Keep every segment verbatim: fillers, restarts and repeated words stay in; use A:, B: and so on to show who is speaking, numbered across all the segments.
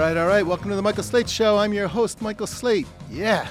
A: right, all right. Welcome to the Michael Slate Show. I'm your host, Michael Slate. Yeah,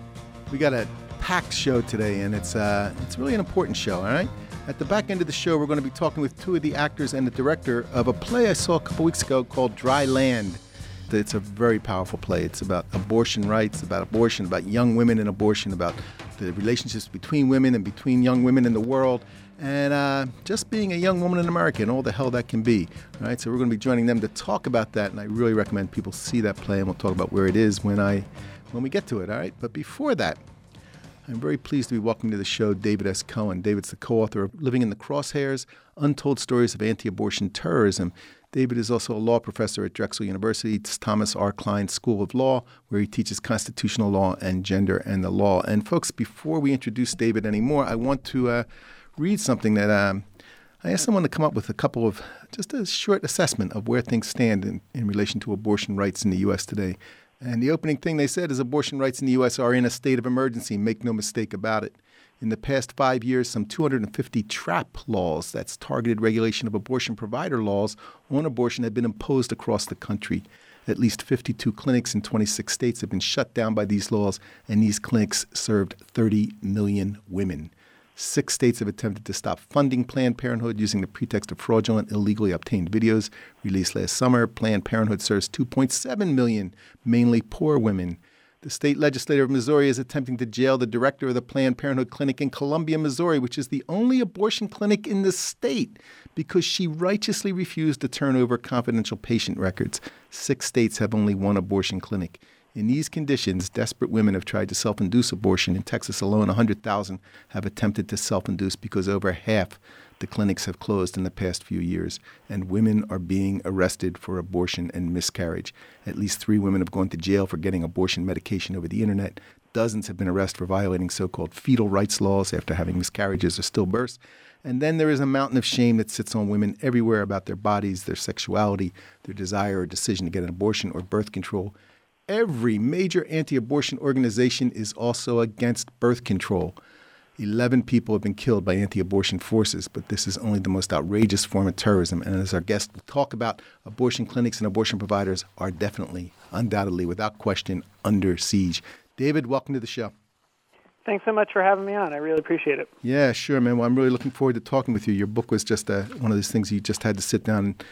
A: we got a packed show today, and it's uh, it's really an important show, all right? At the back end of the show, we're going to be talking with two of the actors and the director of a play I saw a couple weeks ago called Dry Land. It's a very powerful play. It's about abortion rights, about abortion, about young women and abortion, about the relationships between women and between young women in the world, and uh, just being a young woman in America and all the hell that can be. All right, so we're going to be joining them to talk about that, and I really recommend people see that play, and we'll talk about where it is when I when we get to it. All right, but before that, I'm very pleased to be welcoming to the show David S. Cohen. David's the co-author of Living in the Crosshairs, Untold Stories of Anti-Abortion Terrorism. David is also a law professor at Drexel University's Thomas R. Klein School of Law, where he teaches constitutional law and gender and the law. And folks, before we introduce David anymore, I want to uh, read something that um, I asked someone to come up with a couple of, just a short assessment of where things stand in, in relation to abortion rights in the U S today. And the opening thing they said is abortion rights in the U S are in a state of emergency. Make no mistake about it. In the past five years, some two hundred fifty TRAP laws, that's targeted regulation of abortion provider laws, on abortion have been imposed across the country. At least fifty-two clinics in twenty-six states have been shut down by these laws, and these clinics served thirty million women. Six states have attempted to stop funding Planned Parenthood using the pretext of fraudulent, illegally obtained videos. Released last summer, Planned Parenthood serves two point seven million, mainly poor women. The state legislature of Missouri is attempting to jail the director of the Planned Parenthood clinic in Columbia, Missouri, which is the only abortion clinic in the state, because she righteously refused to turn over confidential patient records. Six states have only one abortion clinic. In these conditions, desperate women have tried to self-induce abortion. In Texas alone, one hundred thousand have attempted to self-induce because over half the clinics have closed in the past few years, and women are being arrested for abortion and miscarriage. At least three women have gone to jail for getting abortion medication over the internet. Dozens have been arrested for violating so-called fetal rights laws after having miscarriages or stillbirths. And then there is a mountain of shame that sits on women everywhere about their bodies, their sexuality, their desire or decision to get an abortion or birth control. Every major anti-abortion organization is also against birth control. Eleven people have been killed by anti-abortion forces, but this is only the most outrageous form of terrorism. And as our guest will talk about, abortion clinics and abortion providers are definitely, undoubtedly, without question, under siege. David, welcome to the show.
B: Thanks so much for having me on. I really appreciate it.
A: Yeah, sure, man. Well, I'm really looking forward to talking with you. Your book was just uh, one of those things you just had to sit down and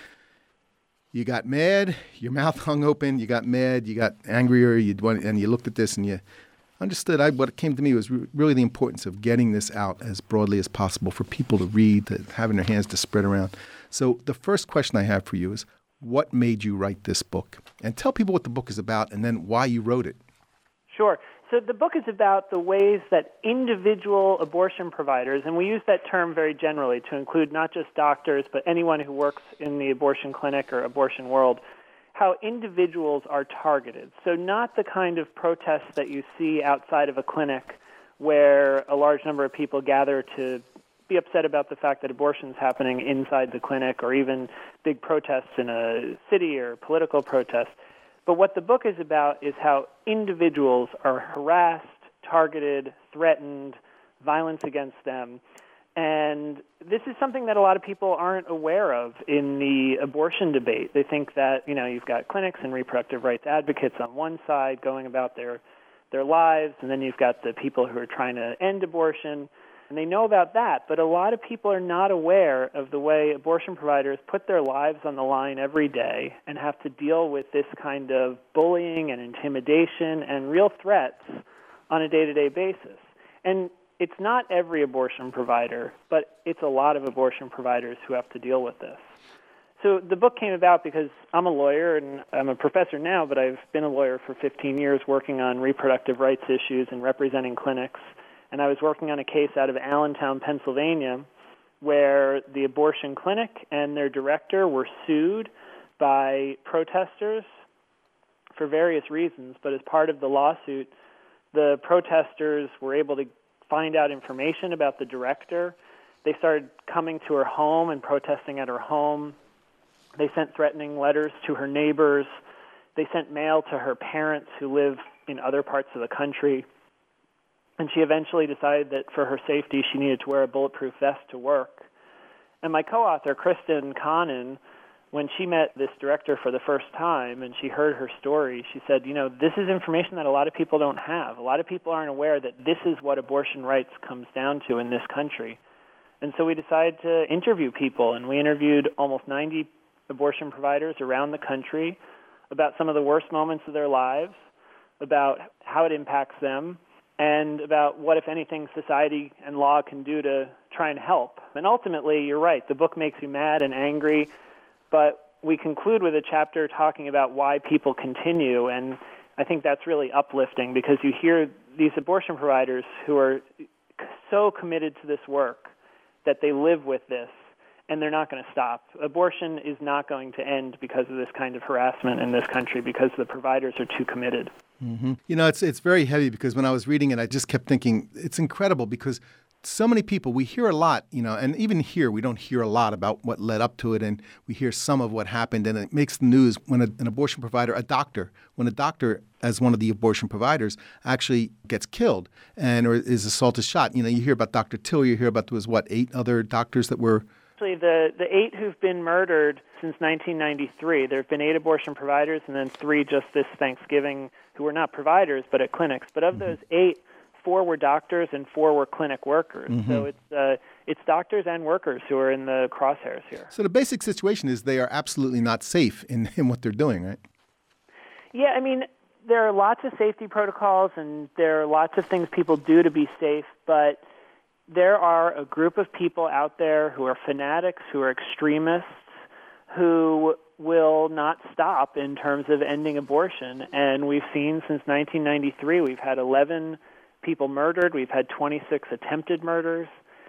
A: you got mad, your mouth hung open, you got mad, you got angrier, you and you looked at this and you understood. I, what came to me was re- really the importance of getting this out as broadly as possible for people to read, to have in their hands, to spread around. So the first question I have for you is, what made you write this book? And tell people what the book is about and then why you wrote it.
B: Sure. So the book is about the ways that individual abortion providers, and we use that term very generally to include not just doctors, but anyone who works in the abortion clinic or abortion world, how individuals are targeted. So not the kind of protests that you see outside of a clinic where a large number of people gather to be upset about the fact that abortion is happening inside the clinic, or even big protests in a city or political protests. But what the book is about is how individuals are harassed, targeted, threatened, violence against them. And this is something that a lot of people aren't aware of in the abortion debate. They think that, you know, you've got clinics and reproductive rights advocates on one side going about their their lives, and then you've got the people who are trying to end abortion. And they know about that, but a lot of people are not aware of the way abortion providers put their lives on the line every day and have to deal with this kind of bullying and intimidation and real threats on a day-to-day basis. And it's not every abortion provider, but it's a lot of abortion providers who have to deal with this. So the book came about because I'm a lawyer, and I'm a professor now, but I've been a lawyer for fifteen years working on reproductive rights issues and representing clinics. And I was working on a case out of Allentown, Pennsylvania, where the abortion clinic and their director were sued by protesters for various reasons. But as part of the lawsuit, the protesters were able to find out information about the director. They started coming to her home and protesting at her home. They sent threatening letters to her neighbors. They sent mail to her parents who live in other parts of the country. And she eventually decided that for her safety, she needed to wear a bulletproof vest to work. And my co-author, Kristen Connon, when she met this director for the first time and she heard her story, she said, you know, this is information that a lot of people don't have. A lot of people aren't aware that this is what abortion rights comes down to in this country. And so we decided to interview people, and we interviewed almost ninety abortion providers around the country about some of the worst moments of their lives, about how it impacts them, and about what, if anything, society and law can do to try and help. And ultimately, you're right, the book makes you mad and angry, but we conclude with a chapter talking about why people continue, and I think that's really uplifting because you hear these abortion providers who are so committed to this work that they live with this, and they're not going to stop. Abortion is not going to end because of this kind of harassment in this country because the providers are too committed.
A: Mm-hmm. You know, it's it's very heavy because when I was reading it, I just kept thinking it's incredible because so many people, we hear a lot, you know, and even here we don't hear a lot about what led up to it, and we hear some of what happened, and it makes the news when a, an abortion provider, a doctor, when a doctor as one of the abortion providers actually gets killed and or is assaulted, shot. You know, you hear about Doctor Till, you hear about there was, what, eight other doctors that were...
B: Actually, the, the eight who've been murdered since nineteen ninety-three, there have been eight abortion providers and then three just this Thanksgiving who were not providers but at clinics. But of mm-hmm. those eight, four were doctors and four were clinic workers. Mm-hmm. So it's uh, it's doctors and workers who are in the crosshairs here.
A: So the basic situation is they are absolutely not safe in, in what they're doing, right?
B: Yeah, I mean, there are lots of safety protocols and there are lots of things people do to be safe, but there are a group of people out there who are fanatics, who are extremists, who will not stop in terms of ending abortion. And we've seen since nineteen ninety-three, we've had eleven people murdered. We've had twenty-six attempted murders.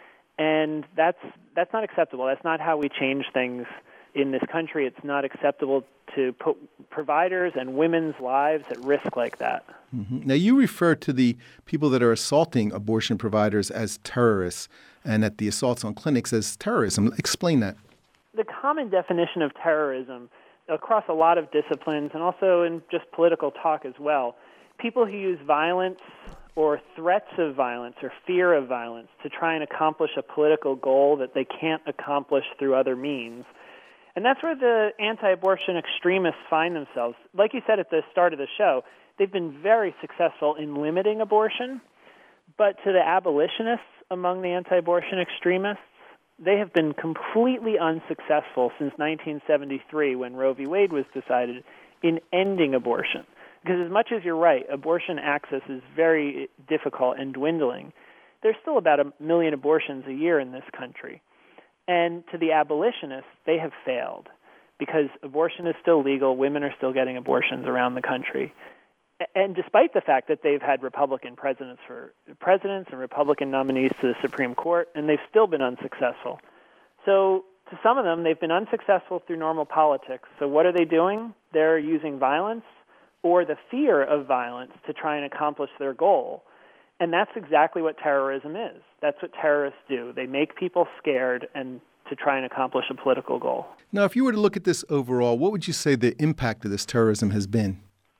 B: And that's that's not acceptable. That's not how we change things in this country. It's not acceptable to put providers and women's lives at risk like that.
A: Mm-hmm. Now, you refer to the people that are assaulting abortion providers as terrorists and that the assaults on clinics as terrorism. Explain that.
B: The common definition of terrorism across a lot of disciplines and also in just political talk as well, people who use violence or threats of violence or fear of violence to try and accomplish a political goal that they can't accomplish through other means. And that's where the anti-abortion extremists find themselves. Like you said at the start of the show, they've been very successful in limiting abortion, but to the abolitionists among the anti-abortion extremists, they have been completely unsuccessful since nineteen seventy-three when Roe v. Wade was decided in ending abortion. Because as much as you're right, abortion access is very difficult and dwindling, there's still about a million abortions a year in this country. And to the abolitionists, they have failed because abortion is still legal. Women are still getting abortions around the country. And despite the fact that they've had Republican presidents for presidents and Republican nominees to the Supreme Court, and they've still been unsuccessful. So to some of them, they've been unsuccessful through normal politics. So what are they doing? They're using violence or the fear of violence to try and accomplish their goal. And that's exactly what terrorism is. That's what terrorists do. They make people scared and to try and accomplish a political goal.
A: Now, if you were to look at this overall, what would you say the impact of this terrorism has been?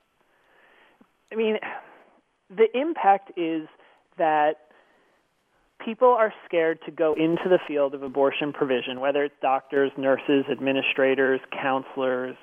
B: I mean, the impact is that people are scared to go into the field of abortion provision, whether it's doctors, nurses, administrators, counselors,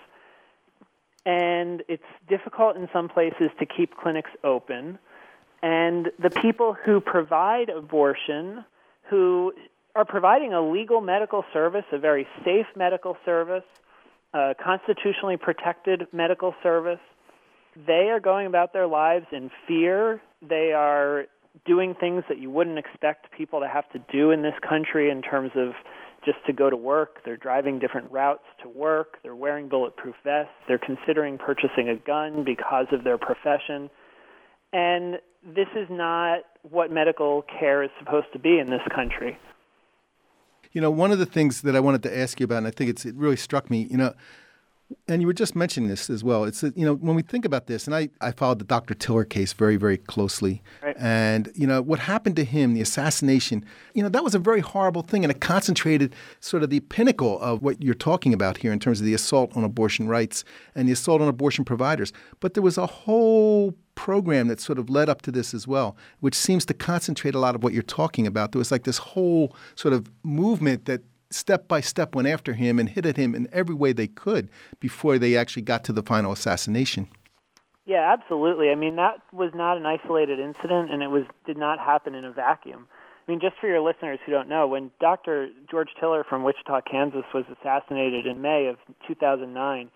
B: and it's difficult in some places to keep clinics open. And the people who provide abortion, who are providing a legal medical service, a very safe medical service, a constitutionally protected medical service, they are going about their lives in fear. They are doing things that you wouldn't expect people to have to do in this country in terms of just to go to work. They're driving different routes to work. They're wearing bulletproof vests. They're considering purchasing a gun because of their profession. And this is not what medical care is supposed to be in this country.
A: You know, one of the things that I wanted to ask you about, and I think it's, it really struck me, you know, and you were just mentioning this as well. It's, you know, when we think about this, and I, I followed the Doctor Tiller case very, very closely. Right. And, you know, what happened to him, the assassination, you know, that was a very horrible thing. And it concentrated sort of the pinnacle of what you're talking about here in terms of the assault on abortion rights and the assault on abortion providers. But there was a whole program that sort of led up to this as well, which seems to concentrate a lot of what you're talking about. There was like this whole sort of movement that step by step went after him and hit at him in every way they could before they actually got to the final assassination.
B: Yeah, absolutely. I mean, that was not an isolated incident, and it was did not happen in a vacuum. I mean, just for your listeners who don't know, when Doctor George Tiller from Wichita, Kansas, was assassinated in May of two thousand nine,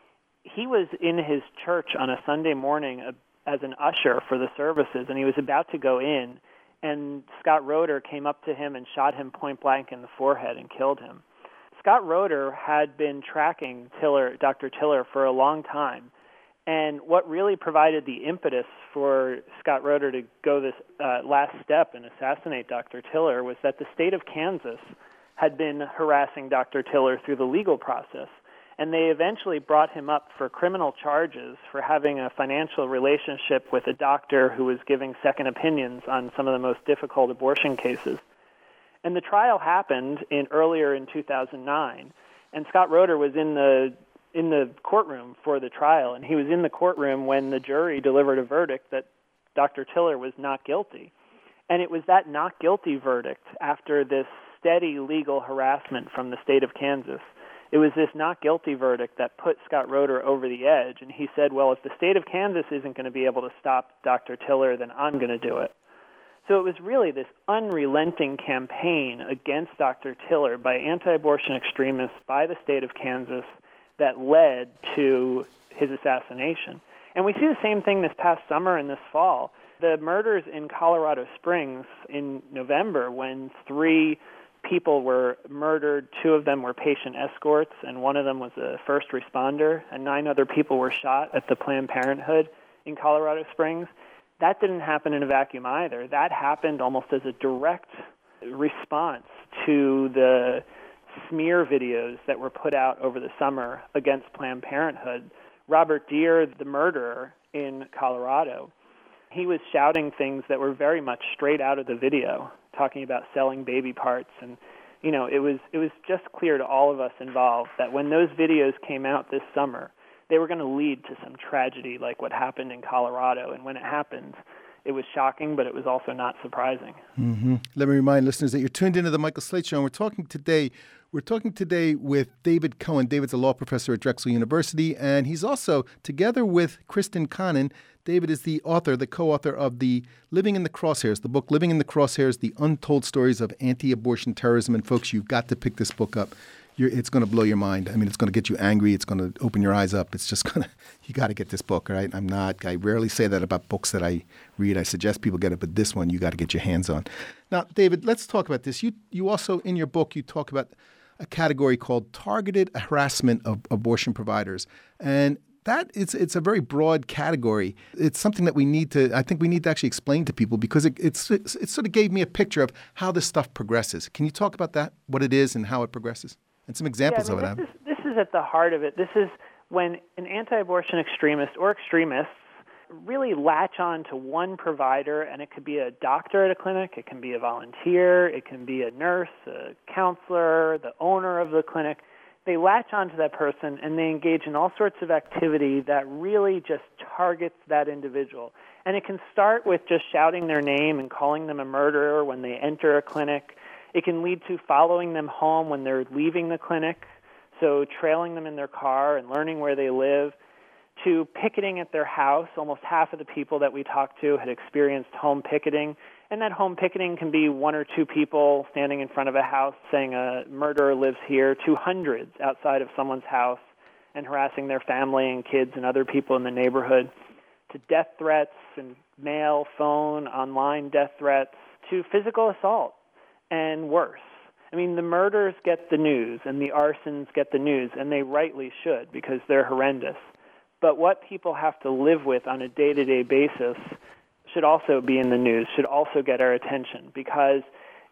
B: he was in his church on a Sunday morning as an usher for the services, and he was about to go in, and Scott Roeder came up to him and shot him point blank in the forehead and killed him. Scott Roeder had been tracking Tiller, Doctor Tiller for a long time. And what really provided the impetus for Scott Roeder to go this uh, last step and assassinate Doctor Tiller was that the state of Kansas had been harassing Doctor Tiller through the legal process. And they eventually brought him up for criminal charges for having a financial relationship with a doctor who was giving second opinions on some of the most difficult abortion cases. And the trial happened in earlier in two thousand nine, and Scott Roeder was in the in the courtroom for the trial, and he was in the courtroom when the jury delivered a verdict that Doctor Tiller was not guilty. And it was that not guilty verdict, after this steady legal harassment from the state of Kansas, it was this not guilty verdict that put Scott Roeder over the edge, and he said, well, if the state of Kansas isn't going to be able to stop Doctor Tiller, then I'm going to do it. So it was really this unrelenting campaign against Doctor Tiller by anti-abortion extremists by the state of Kansas that led to his assassination. And we see the same thing this past summer and this fall. The murders in Colorado Springs in November, when three people were murdered, two of them were patient escorts, and one of them was a first responder, and nine other people were shot at the Planned Parenthood in Colorado Springs. That didn't happen in a vacuum either. That happened almost as a direct response to the smear videos that were put out over the summer against Planned Parenthood. Robert Deere, the murderer in Colorado, he was shouting things that were very much straight out of the video, talking about selling baby parts. And, you know, it was it was just clear to all of us involved that when those videos came out this summer, they were going to lead to some tragedy like what happened in Colorado. And when it happened, it was shocking, but it was also not surprising.
A: Mm-hmm. Let me remind listeners that you're tuned into the Michael Slate Show, and we're talking today We're talking today with David Cohen. David's a law professor at Drexel University, and he's also, together with Kristen Connon, David is the author, the co-author of the Living in the Crosshairs, the book Living in the Crosshairs, The Untold Stories of Anti-Abortion Terrorism. And folks, you've got to pick this book up. You're, it's going to blow your mind. I mean, it's going to get you angry. It's going to open your eyes up. It's just going to, you got to get this book, all right? I'm not, I rarely say that about books that I read. I suggest people get it, but this one you got to get your hands on. Now, David, let's talk about this. You, you also, in your book, you talk about a category called targeted harassment of abortion providers. And that it's it's a very broad category. It's something that we need to, I think we need to actually explain to people, because it, it's, it's, it sort of gave me a picture of how this stuff progresses. Can you talk about that, what it is and how it progresses? And some examples
B: yeah, I mean,
A: of it.
B: This is, this is at the heart of it. This is when an anti-abortion extremist or extremists really latch on to one provider, and it could be a doctor at a clinic, it can be a volunteer, it can be a nurse, a counselor, the owner of the clinic. They latch on to that person, and they engage in all sorts of activity that really just targets that individual. And it can start with just shouting their name and calling them a murderer when they enter a clinic. It can lead to following them home when they're leaving the clinic, so trailing them in their car and learning where they live, to picketing at their house. Almost half of the people that we talked to had experienced home picketing. And that home picketing can be one or two people standing in front of a house saying a murderer lives here, to hundreds outside of someone's house and harassing their family and kids and other people in the neighborhood, to death threats and mail, phone, online death threats, to physical assault and worse. I mean, the murders get the news and the arsons get the news, and they rightly should, because they're horrendous. But what people have to live with on a day-to-day basis should also be in the news, should also get our attention, because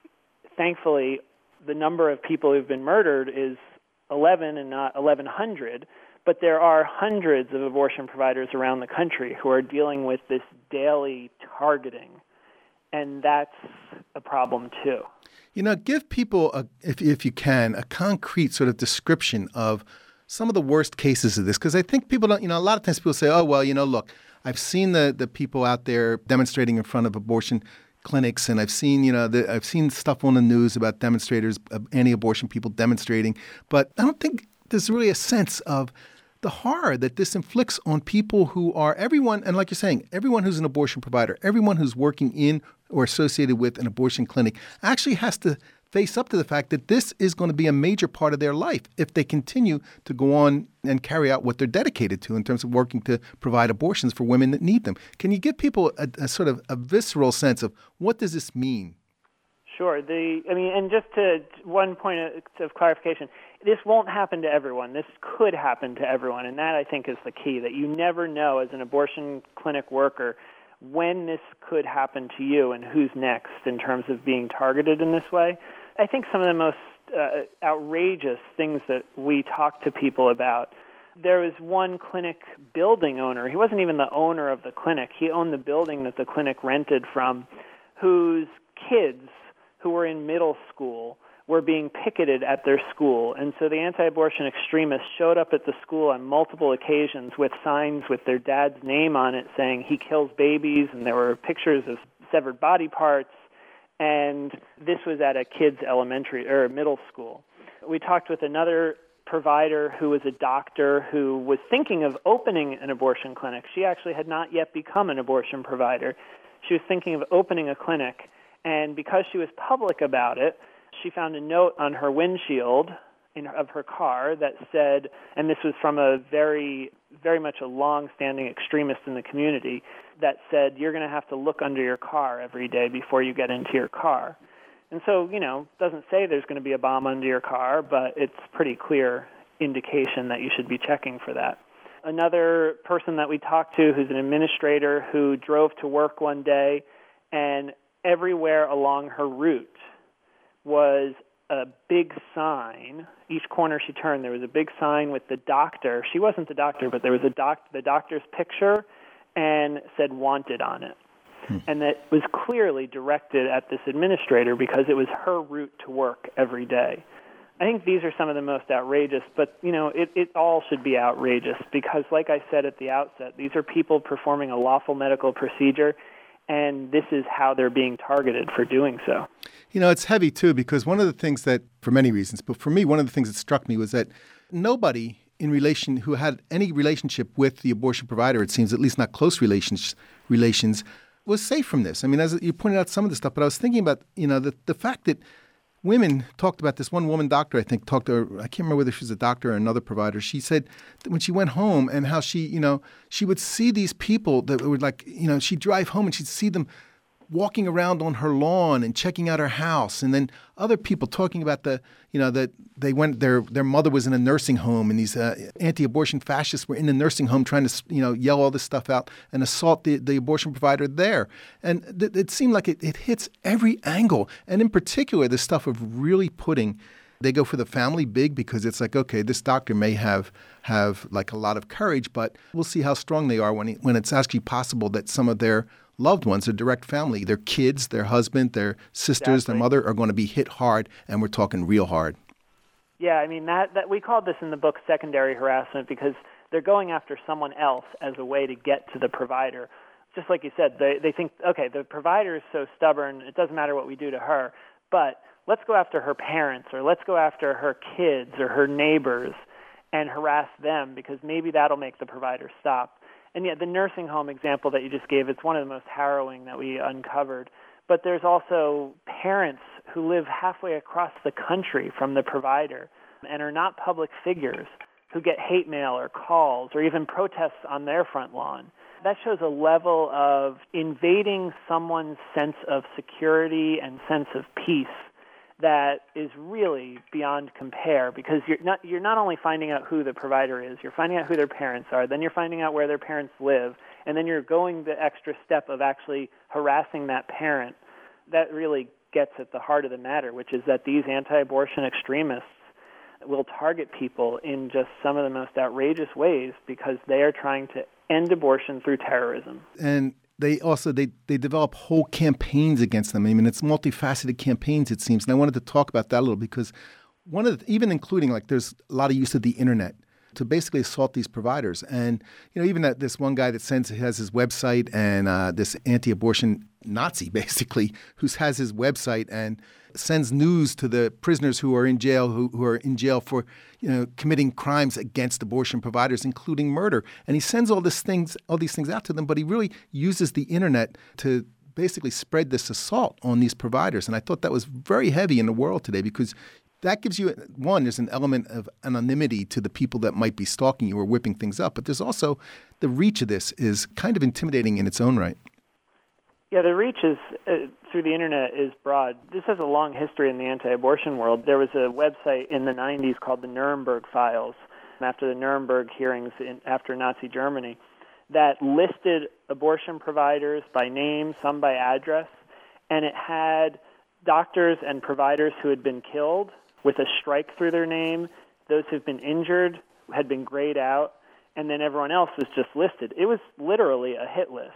B: thankfully the number of people who've been murdered is eleven and not eleven hundred, but there are hundreds of abortion providers around the country who are dealing with this daily targeting, and that's a problem too.
A: You know, give people, a, if if you can, a concrete sort of description of some of the worst cases of this, because I think people don't, you know, a lot of times people say, oh, well, you know, look, I've seen the, the people out there demonstrating in front of abortion clinics, and I've seen, you know, the, I've seen stuff on the news about demonstrators, uh, anti-abortion people demonstrating, but I don't think there's really a sense of the horror that this inflicts on people who are everyone, and like you're saying, everyone who's an abortion provider, everyone who's working in or associated with an abortion clinic actually has to face up to the fact that this is going to be a major part of their life if they continue to go on and carry out what they're dedicated to in terms of working to provide abortions for women that need them. Can you give people a, a sort of a visceral sense of what does this mean?
B: Sure. The, I mean, and just to one point of, of clarification, this won't happen to everyone. This could happen to everyone, and that I think is the key, that you never know as an abortion clinic worker when this could happen to you and who's next in terms of being targeted in this way. I think some of the most uh, outrageous things that we talk to people about, there was one clinic building owner. He wasn't even the owner of the clinic. He owned the building that the clinic rented from, whose kids who were in middle school were being picketed at their school. And so the anti-abortion extremists showed up at the school on multiple occasions with signs with their dad's name on it saying he kills babies, and there were pictures of severed body parts. And this was at a kid's elementary or middle school. We talked with another provider who was a doctor who was thinking of opening an abortion clinic. She actually had not yet become an abortion provider. She was thinking of opening a clinic, and because she was public about it, she found a note on her windshield in, of her car that said, and this was from a very, very much a long-standing extremist in the community, that said, you're going to have to look under your car every day before you get into your car. And so, you know, it doesn't say there's going to be a bomb under your car, but it's pretty clear indication that you should be checking for that. Another person that we talked to who's an administrator who drove to work one day, and everywhere along her route was a big sign. Each corner she turned, there was a big sign with the doctor. She wasn't the doctor, but there was a doc, the doctor's picture and said wanted on it. Hmm. And that was clearly directed at this administrator because it was her route to work every day. I think these are some of the most outrageous, but, you know, it, it all should be outrageous because, like I said at the outset, these are people performing a lawful medical procedure, and this is how they're being targeted for doing so.
A: You know, it's heavy, too, because one of the things that, for many reasons, but for me, one of the things that struck me was that nobody in relation who had any relationship with the abortion provider, it seems, at least not close relations, relations, was safe from this. I mean, as you pointed out some of the stuff, but I was thinking about, you know, the, the fact that women talked about this. One woman doctor, I think, talked to her, I can't remember whether she was a doctor or another provider. She said that when she went home and how she, you know, she would see these people that would like, you know, she'd drive home and she'd see them walking around on her lawn and checking out her house. And then other people talking about the, you know, that they went, their their mother was in a nursing home and these uh, anti-abortion fascists were in the nursing home trying to, you know, yell all this stuff out and assault the, the abortion provider there. And th- it seemed like it, it hits every angle. And in particular, the stuff of really putting, they go for the family big because it's like, okay, this doctor may have have like a lot of courage, but we'll see how strong they are when he, when it's actually possible that some of their loved ones, their direct family, their kids, their husband, their sisters,
B: Exactly.
A: their mother are going to be hit hard, and we're talking real hard.
B: Yeah, I mean, that, that we called this in the book secondary harassment because they're going after someone else as a way to get to the provider. Just like you said, they, they think, okay, the provider is so stubborn, it doesn't matter what we do to her, but let's go after her parents or let's go after her kids or her neighbors and harass them because maybe that'll make the provider stop. And yet the nursing home example that you just gave, it's one of the most harrowing that we uncovered. But there's also parents who live halfway across the country from the provider and are not public figures who get hate mail or calls or even protests on their front lawn. That shows a level of invading someone's sense of security and sense of peace that is really beyond compare because you're not you're not only finding out who the provider is, you're finding out who their parents are, then you're finding out where their parents live, and then you're going the extra step of actually harassing that parent. That really gets at the heart of the matter, which is that these anti-abortion extremists will target people in just some of the most outrageous ways because they are trying to end abortion through terrorism.
A: And They also, they, they develop whole campaigns against them. I mean, it's multifaceted campaigns, it seems. And I wanted to talk about that a little because one of the, even including, like, there's a lot of use of the internet to basically assault these providers. And, you know, even that this one guy that sends, has his website and uh, this anti-abortion Nazi, basically, who has his website and sends news to the prisoners who are in jail, who, who are in jail for, you know, committing crimes against abortion providers, including murder. And he sends all these things, all these things out to them, but he really uses the internet to basically spread this assault on these providers. And I thought that was very heavy in the world today, because that gives you, one, there's an element of anonymity to the people that might be stalking you or whipping things up. But there's also the reach of this is kind of intimidating in its own right.
B: Yeah, the reach is uh, through the internet is broad. This has a long history in the anti-abortion world. There was a website in the nineties called the Nuremberg Files, after the Nuremberg hearings in, after Nazi Germany, that listed abortion providers by name, some by address, and it had doctors and providers who had been killed with a strike through their name. Those who've been injured had been grayed out, and then everyone else was just listed. It was literally a hit list.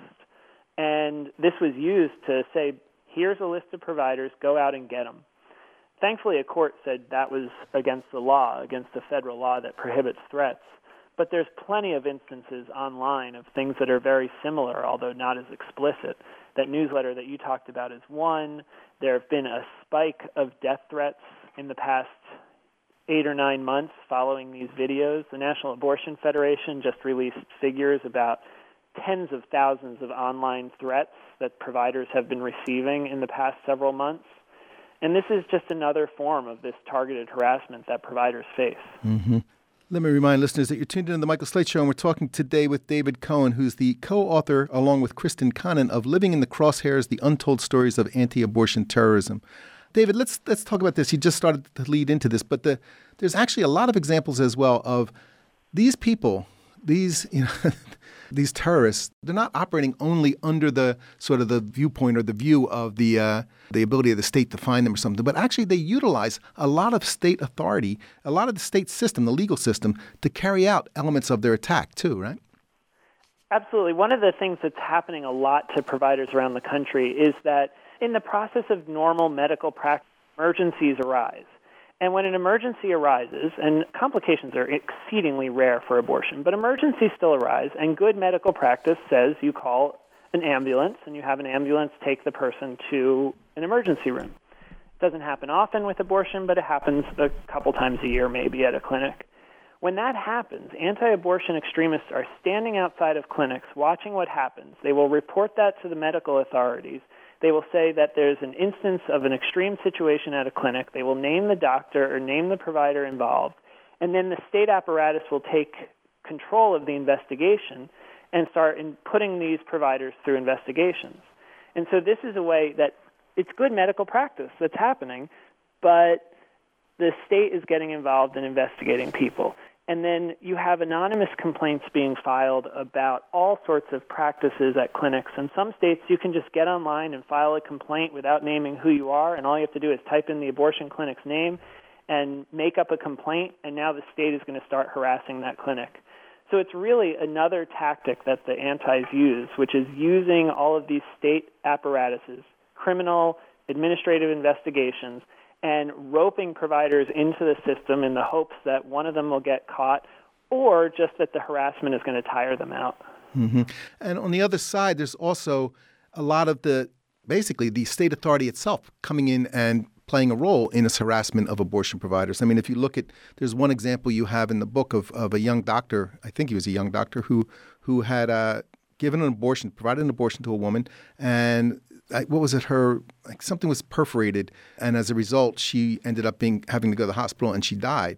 B: And this was used to say, here's a list of providers, go out and get them. Thankfully, a court said that was against the law, against the federal law that prohibits threats. But there's plenty of instances online of things that are very similar, although not as explicit. That newsletter that you talked about is one. There have been a spike of death threats in the past eight or nine months following these videos. The National Abortion Federation just released figures about tens of thousands of online threats that providers have been receiving in the past several months. And this is just another form of this targeted harassment that providers face.
A: Mm-hmm. Let me remind listeners that you're tuned in to The Michael Slate Show, and we're talking today with David Cohen, who's the co-author, along with Kristen Connon, of Living in the Crosshairs, The Untold Stories of Anti-Abortion Terrorism. David, let's let's talk about this. You just started to lead into this, but the, there's actually a lot of examples as well of these people, these you know, these terrorists. They're not operating only under the sort of the viewpoint or the view of the uh, the ability of the state to find them or something, but actually they utilize a lot of state authority, a lot of the state system, the legal system, to carry out elements of their attack too, right?
B: Absolutely. One of the things that's happening a lot to providers around the country is that in the process of normal medical practice, emergencies arise. And when an emergency arises, and complications are exceedingly rare for abortion, but emergencies still arise, and good medical practice says you call an ambulance, and you have an ambulance take the person to an emergency room. It doesn't happen often with abortion, but it happens a couple times a year maybe at a clinic. When that happens, anti-abortion extremists are standing outside of clinics watching what happens. They will report that to the medical authorities. They will say that there's an instance of an extreme situation at a clinic. They will name the doctor or name the provider involved, and then the state apparatus will take control of the investigation and start in putting these providers through investigations. And so this is a way that it's good medical practice that's happening, but the state is getting involved in investigating people. And then you have anonymous complaints being filed about all sorts of practices at clinics. In some states, you can just get online and file a complaint without naming who you are, and all you have to do is type in the abortion clinic's name and make up a complaint, and now the state is going to start harassing that clinic. So it's really another tactic that the antis use, which is using all of these state apparatuses, criminal, administrative investigations, and roping providers into the system in the hopes that one of them will get caught or just that the harassment is going to tire them out.
A: Mm-hmm. And on the other side, there's also a lot of the, basically, the state authority itself coming in and playing a role in this harassment of abortion providers. I mean, if you look at, there's one example you have in the book of, of a young doctor, I think he was a young doctor, who, who had uh, given an abortion, provided an abortion to a woman, and I, what was it? Her like something was perforated, and as a result, she ended up being having to go to the hospital, and she died.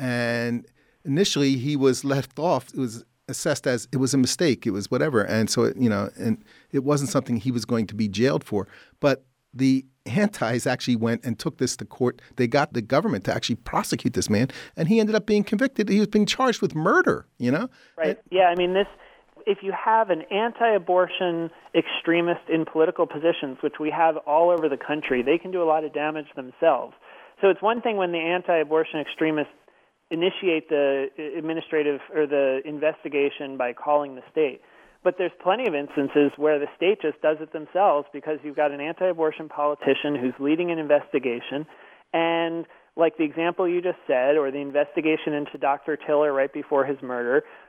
A: And initially, he was left off. It was assessed as it was a mistake. It was whatever, and so it, you know, and it wasn't something he was going to be jailed for. But the antis actually went and took this to court. They got the government to actually prosecute this man, and he ended up being convicted. He was being charged with murder. You know,
B: right?
A: And,
B: yeah, I mean this. If you have an anti-abortion extremist in political positions, which we have all over the country, they can do a lot of damage themselves. So it's one thing when the anti-abortion extremists initiate the administrative or the investigation by calling the state. But there's plenty of instances where the state just does it themselves because you've got an anti-abortion politician who's leading an investigation, and like the example you just said, or the investigation into Doctor Tiller right before his murder,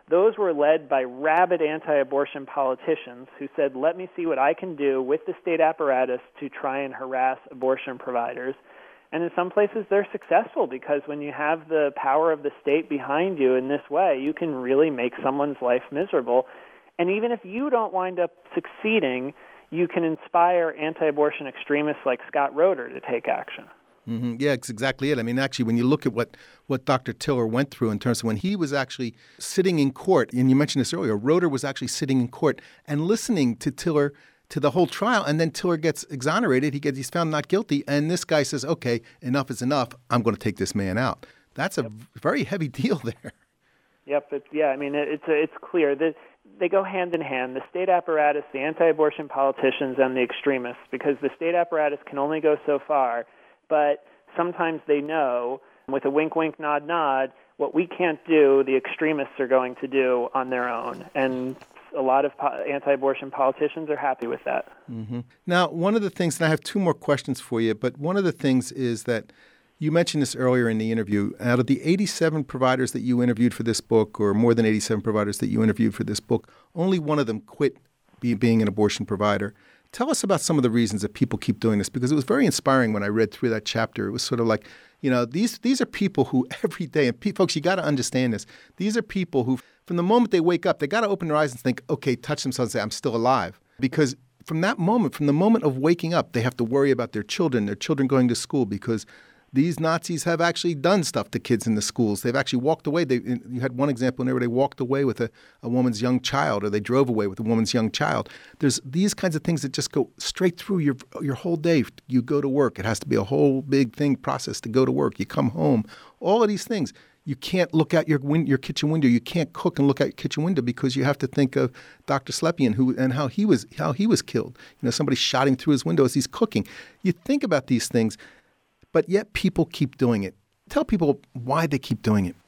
B: those were led by rabid anti-abortion politicians who said, let me see what I can do with the state apparatus to try and harass abortion providers. And in some places they're successful, because when you have the power of the state behind you in this way, you can really make someone's life miserable. And even if you don't wind up succeeding, you can inspire anti-abortion extremists like Scott Roeder to take action.
A: Mm-hmm. Yeah, it's exactly it. I mean, actually, when you look at what, what Doctor Tiller went through in terms of when he was actually sitting in court, and you mentioned this earlier, Roeder was actually sitting in court and listening to Tiller to the whole trial, and then Tiller gets exonerated. He gets he's found not guilty, and this guy says, okay, enough is enough. I'm going to take this man out. That's a yep. very heavy deal there.
B: Yep. It's, yeah, I mean, it, it's it's clear that they go hand in hand, the state apparatus, the anti-abortion politicians, and the extremists, because the state apparatus can only go so far. But sometimes they know, with a wink, wink, nod, nod, what we can't do, the extremists are going to do on their own. And a lot of po- anti-abortion politicians are happy with that.
A: Mm-hmm. Now, one of the things, and I have two more questions for you, but one of the things is that you mentioned this earlier in the interview. Out of the eighty-seven providers that you interviewed for this book, or more than eighty-seven providers that you interviewed for this book, only one of them quit be, being an abortion provider. Tell us about some of the reasons that people keep doing this, because it was very inspiring when I read through that chapter. It was sort of like, you know, these these are people who every day, and pe- folks, you got to understand this. These are people who, from the moment they wake up, they got to open their eyes and think, okay, touch themselves and say, I'm still alive. Because from that moment, from the moment of waking up, they have to worry about their children, their children going to school, because these Nazis have actually done stuff to kids in the schools. They've actually walked away. They, you had one example where they walked away with a, a woman's young child, or they drove away with a woman's young child. There's these kinds of things that just go straight through your your whole day. You go to work. It has to be a whole big thing process to go to work. You come home. All of these things. You can't look out your win- your kitchen window. You can't cook and look out your kitchen window, because you have to think of Doctor Slepian, who and how he was how he was killed. You know, somebody shot him through his window as he's cooking. You think about these things. But yet people keep doing it. Tell people why they keep doing it.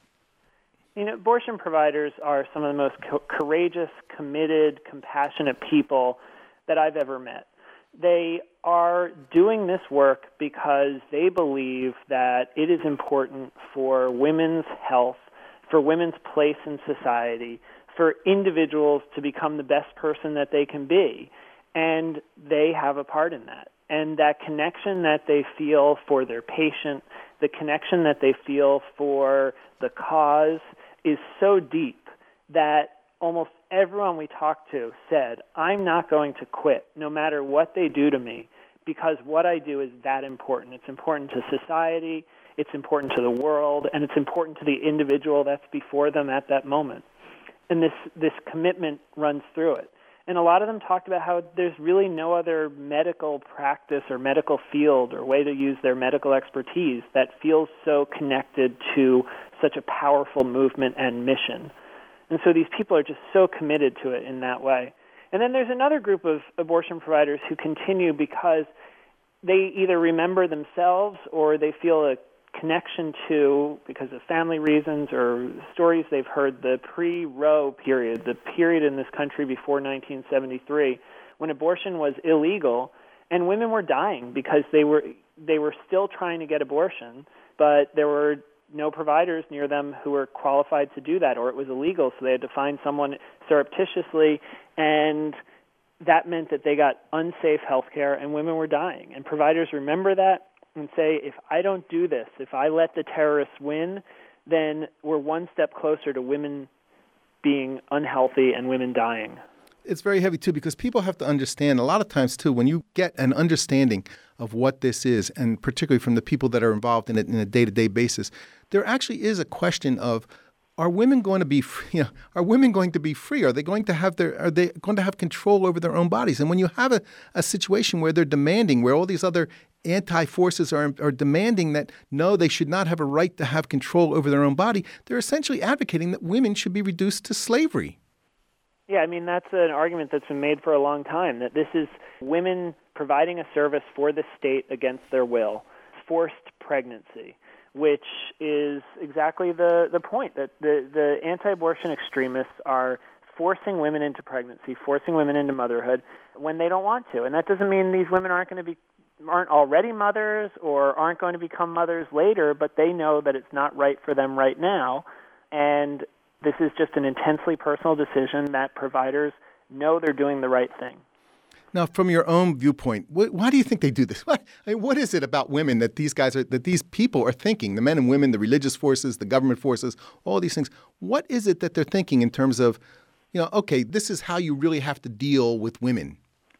B: You know, abortion providers are some of the most co- courageous, committed, compassionate people that I've ever met. They are doing this work because they believe that it is important for women's health, for women's place in society, for individuals to become the best person that they can be. And they have a part in that. And that connection that they feel for their patient, the connection that they feel for the cause is so deep that almost everyone we talked to said, I'm not going to quit no matter what they do to me, because what I do is that important. It's important to society, it's important to the world, and it's important to the individual that's before them at that moment. And this, this commitment runs through it. And a lot of them talked about how there's really no other medical practice or medical field or way to use their medical expertise that feels so connected to such a powerful movement and mission. And so these people are just so committed to it in that way. And then there's another group of abortion providers who continue because they either remember themselves or they feel a connection to, because of family reasons or stories they've heard, the pre-Roe period, the period in this country before nineteen seventy-three, when abortion was illegal and women were dying because they were they were still trying to get abortion, but there were no providers near them who were qualified to do that, or it was illegal, so they had to find someone surreptitiously, and that meant that they got unsafe health care and women were dying. And providers remember that and say, if I don't do this, if I let the terrorists win, then we're one step closer to women being unhealthy and women dying.
A: It's very heavy, too, because people have to understand a lot of times, too, when you get an understanding of what this is, and particularly from the people that are involved in it in a day-to-day basis, there actually is a question of, are women going to be free? You know, are women going to be free? Are they going to have their? Are they going to have control over their own bodies? And when you have a, a situation where they're demanding, where all these other anti-forces are are demanding that no, they should not have a right to have control over their own body, they're essentially advocating that women should be reduced to slavery.
B: Yeah, I mean, that's an argument that's been made for a long time, that this is women providing a service for the state against their will, forced pregnancy, which is exactly the, the point, that the, the anti-abortion extremists are forcing women into pregnancy, forcing women into motherhood when they don't want to. And that doesn't mean these women aren't going to be aren't already mothers or aren't going to become mothers later, but they know that it's not right for them right now. And This is just an intensely personal decision that providers know they're doing the right thing.
A: Now, from your own viewpoint, wh- why do you think they do this? What, I mean, what is it about women that these guys are, that these people are thinking, the men and women, the religious forces, the government forces, all these things? What is it that they're thinking in terms of, you know, okay, this is how you really have to deal with women?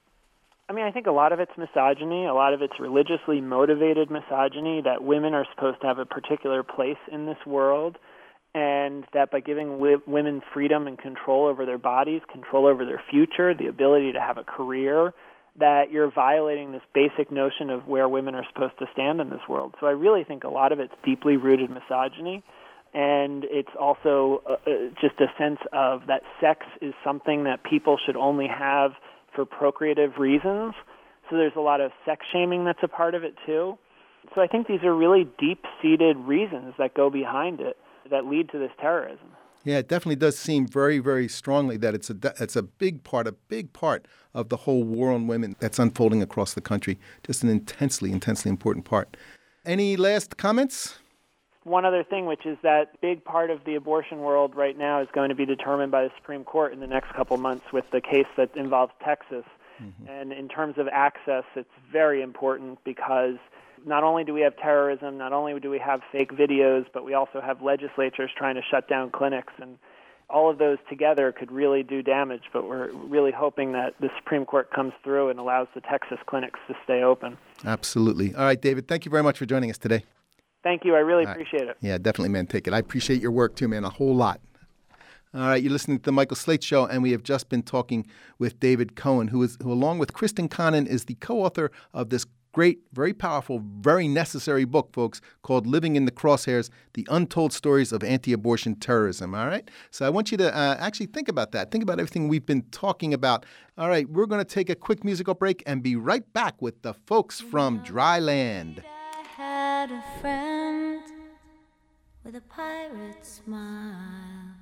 B: I mean, I think a lot of it's misogyny. A lot of it's religiously motivated misogyny, that women are supposed to have a particular place in this world, and that by giving wi- women freedom and control over their bodies, control over their future, the ability to have a career, that you're violating this basic notion of where women are supposed to stand in this world. So I really think a lot of it's deeply rooted misogyny, and it's also uh, just a sense of that sex is something that people should only have for procreative reasons. So there's a lot of sex shaming that's a part of it too. So I think these are really deep-seated reasons that go behind it that lead to this terrorism.
A: Yeah, it definitely does seem very, very strongly that it's a it's a big part, a big part of the whole war on women that's unfolding across the country. Just an intensely, intensely important part. Any last comments?
B: One other thing, which is that big part of the abortion world right now is going to be determined by the Supreme Court in the next couple months with the case that involves Texas. Mm-hmm. And in terms of access, it's very important because not only do we have terrorism, not only do we have fake videos, but we also have legislatures trying to shut down clinics. And all of those together could really do damage, but we're really hoping that the Supreme Court comes through and allows the Texas clinics to stay open.
A: Absolutely. All right, David, thank you very much for joining us today.
B: Thank you. I really
A: All
B: appreciate
A: right.
B: it.
A: Yeah, definitely, man. Take it. I appreciate your work, too, man, a whole lot. All right, you're listening to the Michael Slate Show, and we have just been talking with David Cohen, who, is, who along with Kristen Connon, is the co-author of this great, very powerful, very necessary book, folks, called Living in the Crosshairs, The Untold Stories of Anti-Abortion Terrorism, all right? So I want you to uh, actually think about that. Think about everything we've been talking about. All right, we're going to take a quick musical break and be right back with the folks from Dry Land.
C: Had a friend with a pirate smile.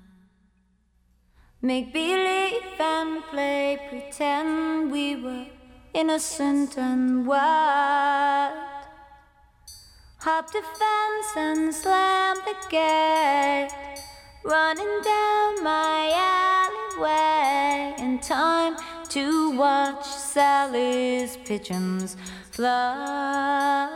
C: Make believe and play pretend we were innocent and wild. Hop the fence and slam the gate, running down my alleyway in time to watch Sally's pigeons fly.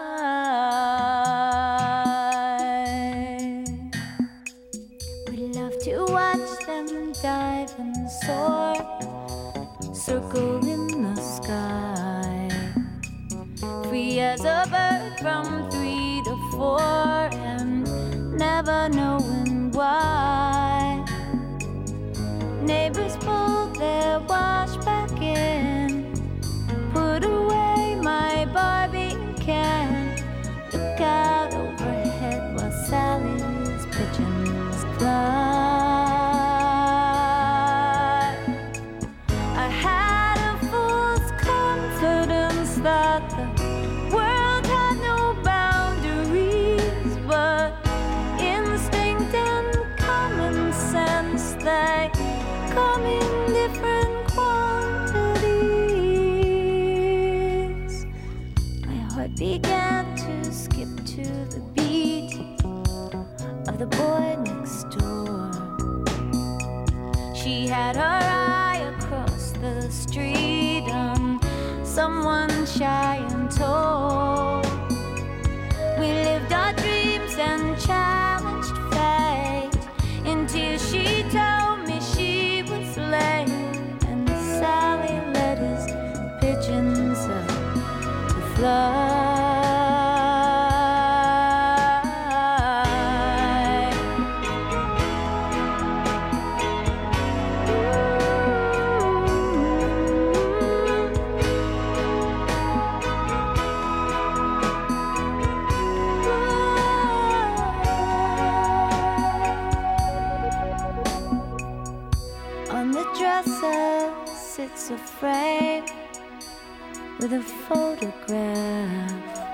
C: We love to watch them dive and soar, circle in the sky, free as a bird from three to four, and never knowing why. Neighbors pull their wash back in, put away my Barbie can, look out overhead while Sally's pigeons fly. I had a fool's confidence that the world had no boundaries, but instinct and common sense, they come in different quantities. My heart began to skip to the beat of the boy next door. She had her eye across the street on someone shy and tall. We lived our dreams and challenged fate until she told me she was late, and Sally let his pigeons up to fly. On the dresser sits a frame with a photograph.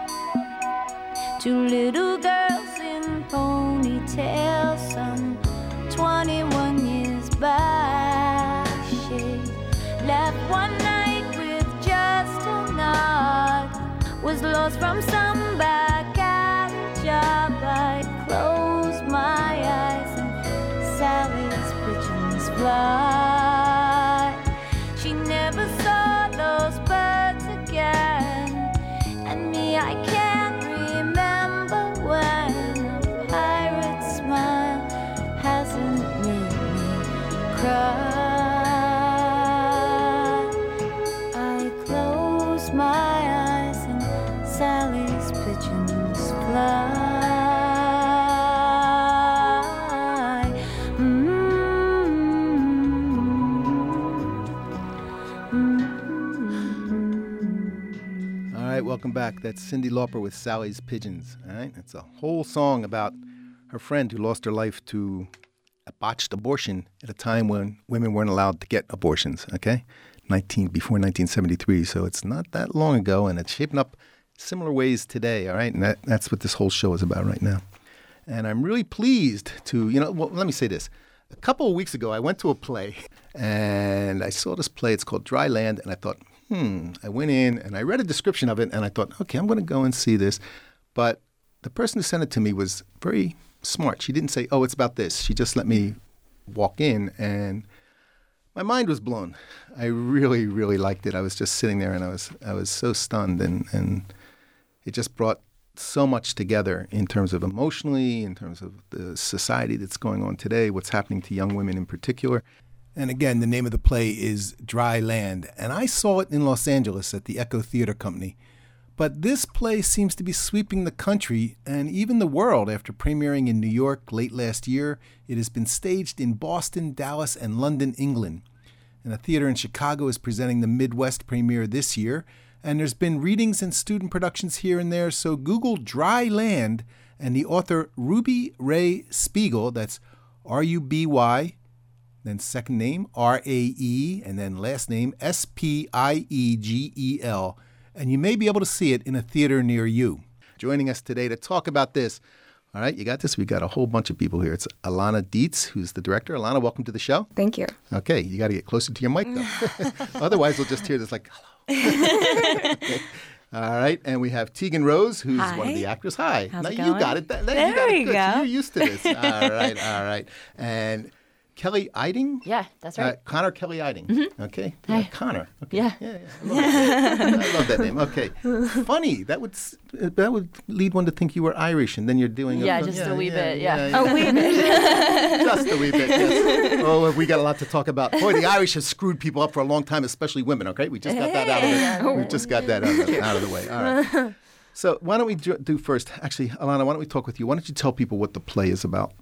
C: Two little girls in ponytails, some twenty-one years back. She left one night with just a nod, was lost from some back alley job. I closed my eyes and Sally's fly. She never saw those birds again, and me, I can't remember when a pirate's smile hasn't made me cry. I close my eyes and Sally's pigeons fly.
A: Welcome back. That's Cyndi Lauper with Sally's Pigeons. All right, it's a whole song about her friend who lost her life to a botched abortion at a time when women weren't allowed to get abortions. Okay, nineteen before nineteen seventy-three, so it's not that long ago, and it's shaping up similar ways today. All right, and that, that's what this whole show is about right now. And I'm really pleased to, you know, well, let me say this. A couple of weeks ago, I went to a play, and I saw this play. It's called Dry Land, and I thought, hmm, I went in and I read a description of it and I thought, okay, I'm going to go and see this. But the person who sent it to me was very smart. She didn't say, oh, it's about this. She just let me walk in and my mind was blown. I really, really liked it. I was just sitting there and I was I was so stunned and, and it just brought so much together in terms of emotionally, in terms of the society that's going on today, what's happening to young women in particular. And again, the name of the play is Dry Land. And I saw it in Los Angeles at the Echo Theater Company. But this play seems to be sweeping the country and even the world after premiering in New York late last year. It has been staged in Boston, Dallas, and London, England. And a theater in Chicago is presenting the Midwest premiere this year. And there's been readings and student productions here and there. So Google Dry Land and the author Ruby Ray Spiegel, that's R U B Y, then second name, R A E, and then last name, S P I E G E L. And you may be able to see it in a theater near you. Joining us today to talk about this, all right, you got this? We got a whole bunch of people here. It's Alana Dietz, who's the director. Alana, welcome to the show.
D: Thank you.
A: Okay, you got to get closer to your mic, though. Otherwise, we'll just hear this like, hello. Okay. All right, and we have Tegan Rose, who's
D: Hi.
A: one of the actors. Hi.
D: How's
A: now
D: it
A: you
D: going?
A: got it. That, that,
D: There
A: you got it
D: we
A: good.
D: go.
A: You're used to this. All right, all right. And Kelly Eiding?
D: Yeah, that's right.
A: Uh, Connor Kelly Eiding.
D: Mm-hmm.
A: Okay.
D: Hi.
A: Yeah, Connor. Okay.
D: Yeah.
A: Yeah, yeah. I love, that. I love that name. Okay. Funny. That would s- that would lead one to think you were Irish, and then you're doing
D: Yeah,
A: a,
D: just a wee bit, yeah.
A: yeah.
D: A wee bit.
A: Just a wee bit, yes. Oh, we got a lot to talk about. Boy, the Irish have screwed people up for a long time, especially women, okay? We just got that out of the, we just got that out of the, out of the way. All right. So why don't we do do first, actually, Alana, why don't we talk with you? Why don't you tell people what the play is about?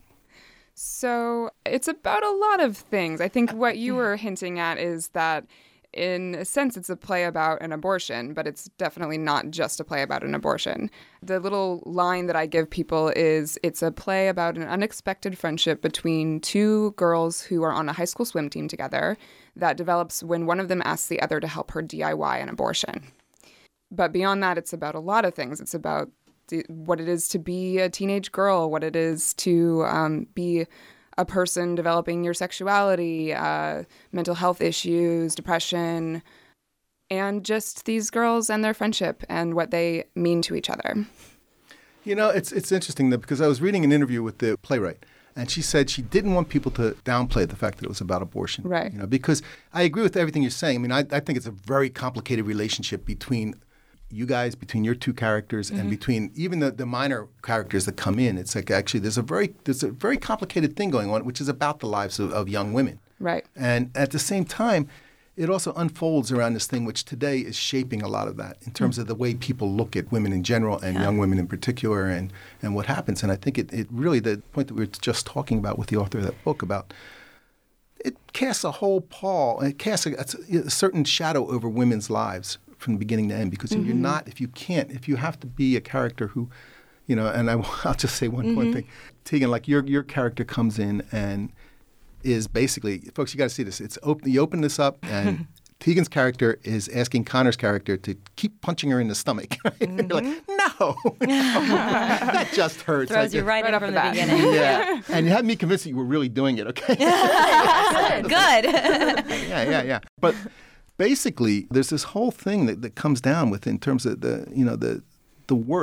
E: So it's about a lot of things. I think what you were hinting at is that in a sense it's a play about an abortion, but it's definitely not just a play about an abortion. The little line that I give people is it's a play about an unexpected friendship between two girls who are on a high school swim team together that develops when one of them asks the other to help her D I Y an abortion. But beyond that, it's about a lot of things. It's about what it is to be a teenage girl, what it is to um, be a person developing your sexuality, uh, mental health issues, depression, and just these girls and their friendship and what they mean to each other.
A: You know, it's it's interesting that because I was reading an interview with the playwright, and she said she didn't want people to downplay the fact that it was about abortion.
E: Right.
A: You know, because I agree with everything you're saying. I mean, I, I think it's a very complicated relationship between you guys, between your two characters, mm-hmm. and between even the, the minor characters that come in. It's like actually there's a very there's a very complicated thing going on, which is about the lives of, of young women.
E: Right.
A: And at the same time, it also unfolds around this thing which today is shaping a lot of that in terms mm-hmm. of the way people look at women in general and yeah. young women in particular and, and what happens. And I think it, it really, the point that we were just talking about with the author of that book about, it casts a whole pall, it casts a, a certain shadow over women's lives from the beginning to end, because mm-hmm. if you're not, if you can't, if you have to be a character who, you know, and I, I'll just say one, mm-hmm. one thing. Tegan, like your your character comes in and is basically, folks, you got to see this. It's open, you open this up and Tegan's character is asking Connor's character to keep punching her in the stomach. Right? Mm-hmm. You're like, no, no, that just hurts.
D: Throws you right, right in from the, the beginning.
A: Yeah, and you had me convinced that you were really doing it, okay?
D: Good, good.
A: yeah, yeah, yeah. But basically, there's this whole thing that, that comes down with in terms of the, you know, the the worth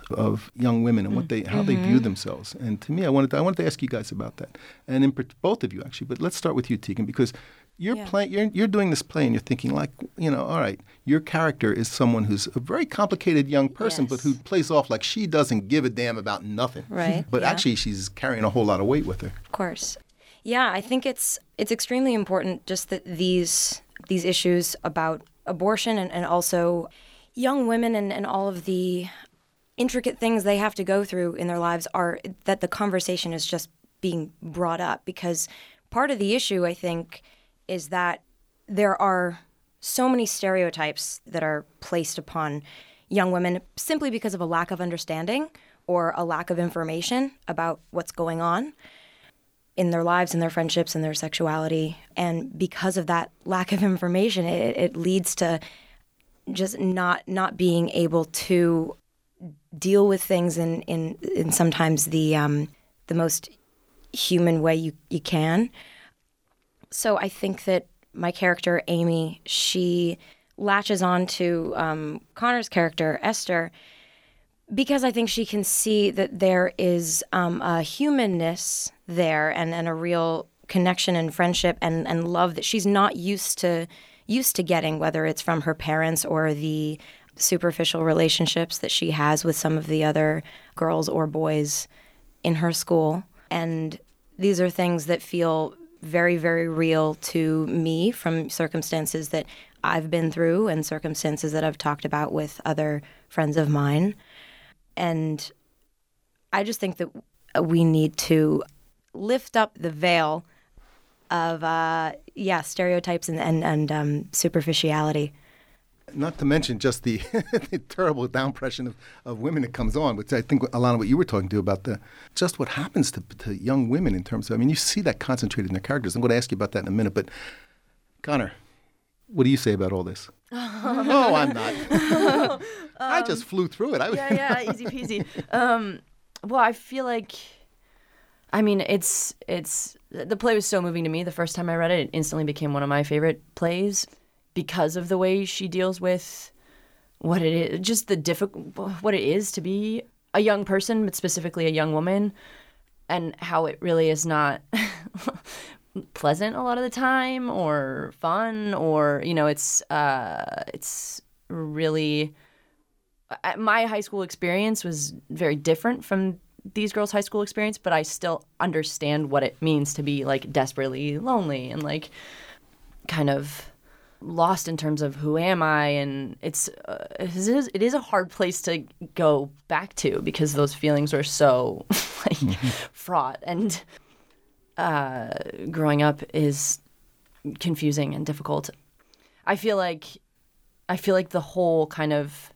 A: of young women and what they how they view themselves. And to me, I wanted to, I wanted to ask you guys about that, and in part- both of you actually. But let's start with you, Tegan, because you're
D: Yeah.
A: playing you're you're doing this play and you're thinking like, you know, all right, your character is someone who's a very complicated young person, but
D: Yes.
A: who plays off like she doesn't give a damn about nothing.
F: Right,
A: But
F: yeah.
A: actually, she's carrying a whole lot of weight with her.
F: Of course. Yeah, I think it's it's extremely important just that these these issues about abortion and, and also young women and, and all of the intricate things they have to go through in their lives are that the conversation is just being brought up, because part of the issue, I think, is that there are so many stereotypes that are placed upon young women simply because of a lack of understanding or a lack of information about what's going on in their lives and their friendships and their sexuality. And because of that lack of information, it, it leads to just not not being able to deal with things in, in, in sometimes the um, the most human way you, you can. So I think that my character, Amy, she latches on to um, Connor's character, Esther, because I think she can see that there is um, a humanness there and, and a real connection and friendship and, and love that she's not used to used to getting, whether it's from her parents or the superficial relationships that she has with some of the other girls or boys in her school. And these are things that feel very, very real to me from circumstances that I've been through and circumstances that I've talked about with other friends of mine. And I just think that we need to lift up the veil of, uh, yeah, stereotypes and, and, and um, superficiality.
A: Not to mention just the, the terrible downpression of, of women that comes on, which I think a lot of what you were talking to about the just what happens to, to young women in terms of, I mean, you see that concentrated in their characters. I'm going to ask you about that in a minute, but Connor, what do you say about all this? No, I'm not. um, I just flew through it. I,
D: yeah, yeah, easy peasy. Um, well, I feel like, I mean, it's it's the play was so moving to me the first time I read it. It instantly became one of my favorite plays because of the way she deals with what it is, just the difficult, what it is to be a young person, but specifically a young woman, and how it really is not pleasant a lot of the time or fun, or you know, it's uh, it's really. My high school experience was very different from these girls' high school experience, but I still understand what it means to be like desperately lonely and like kind of lost in terms of who am I, and it's uh, it is it is a hard place to go back to because those feelings are so like mm-hmm. fraught, and uh, growing up is confusing and difficult. I feel like I feel like the whole kind of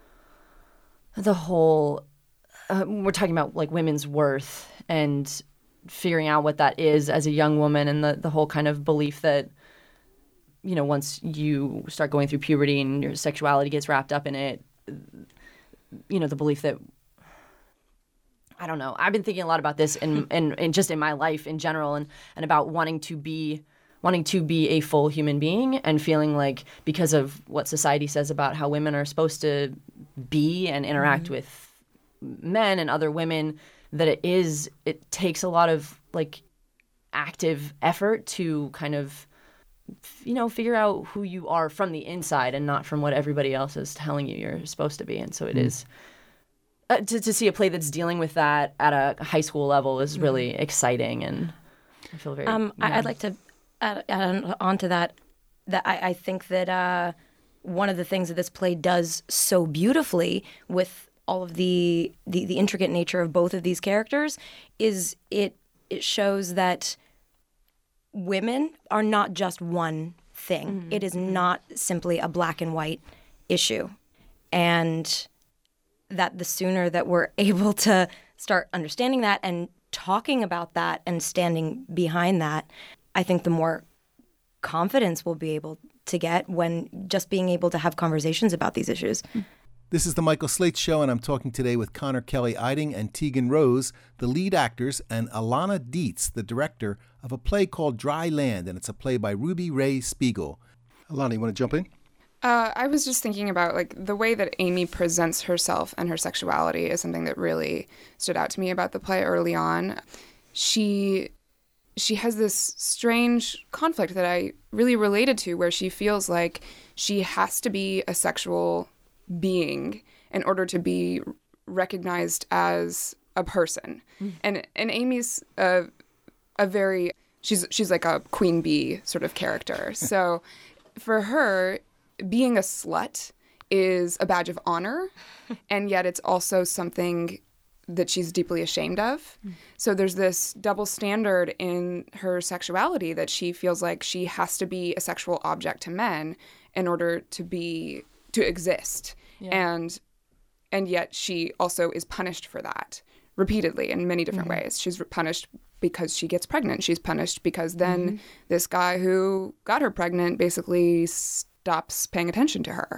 D: the whole uh, we're talking about like women's worth and figuring out what that is as a young woman, and the the whole kind of belief that, you know, once you start going through puberty and your sexuality gets wrapped up in it, you know, the belief that, I don't know, I've been thinking a lot about this and and, and just in my life in general, and, and about wanting to be wanting to be a full human being, and feeling like because of what society says about how women are supposed to be and interact mm-hmm. with men and other women, that it is it takes a lot of like active effort to kind of, you know, figure out who you are from the inside and not from what everybody else is telling you you're supposed to be. And so it mm. is uh, to, to see a play that's dealing with that at a high school level is really mm. exciting, and I feel very
F: um yeah. I'd like to add, add on to that that I, I think that uh one of the things that this play does so beautifully with all of the, the the intricate nature of both of these characters is it it shows that women are not just one thing. Mm-hmm. It is not simply a black and white issue. And that the sooner that we're able to start understanding that and talking about that and standing behind that, I think the more confidence we'll be able to get when just being able to have conversations about these issues.
A: This is the Michael Slate Show, and I'm talking today with Connor Kelly-Eiding and Tegan Rose, the lead actors, and Alana Dietz, the director of a play called Dry Land, and it's a play by Ruby Ray Spiegel. Alana, you want to jump in?
E: Uh, I was just thinking about like the way that Amy presents herself and her sexuality is something that really stood out to me about the play early on. She she has this strange conflict that I really related to, where she feels like she has to be a sexual being in order to be recognized as a person. Mm. And and Amy's a, a very she's she's like a queen bee sort of character. So for her, being a slut is a badge of honor, and yet it's also something that she's deeply ashamed of. Mm. So there's this double standard in her sexuality that she feels like she has to be a sexual object to men in order to be to exist. Yeah. And and yet she also is punished for that repeatedly in many different mm-hmm. ways. She's punished because she gets pregnant. She's punished because then mm-hmm. this guy who got her pregnant basically stops paying attention to her.